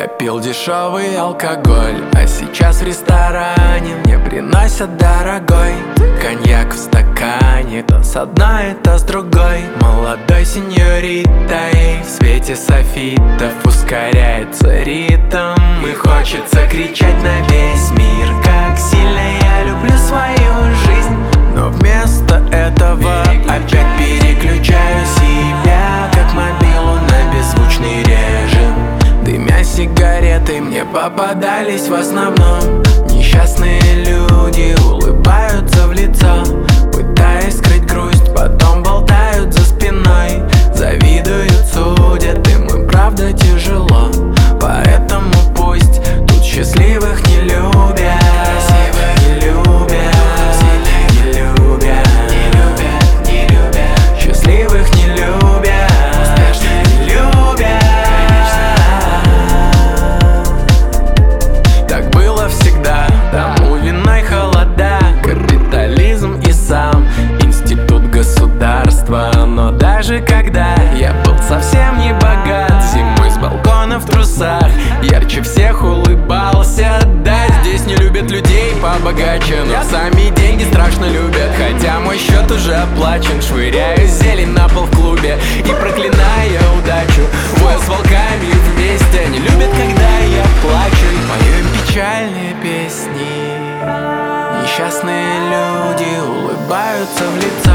Я пил дешевый алкоголь, а сейчас в ресторане мне приносят дорогой коньяк в стакане, то с одной, то с другой. Молодой сеньоритой в свете софитов ускоряется ритм, и хочется кричать на весь мир, как сильно я люблю свою жизнь. Но вместо этого опять переключаю себя, как мобилу, на беззвучный режим. Дымя сигареты мне попадались в основном несчастные люди, улыбаются в лицо, пытаясь скрыть грусть, потом болтают за спиной, завидуют, судят, им и правда тяжело. Поэтому пусть тут счастливых не любят, не любят, не любят, не любят, счастливых не любят, не любят. Так было всегда, тому виной холода, капитализм и сам институт государства. Но даже когда я был совсем не богат, зимой с балкона в трусах ярче всех улыбался. Да, здесь не любят людей побогаче, но сами деньги страшно любят. Хотя мой счет уже оплачен, швыряю зелень на пол в клубе и проклиная удачу. Воя с волками вместе, они любят, когда я плачу и пою им печальные песни. Несчастные люди улыбаются в лицо.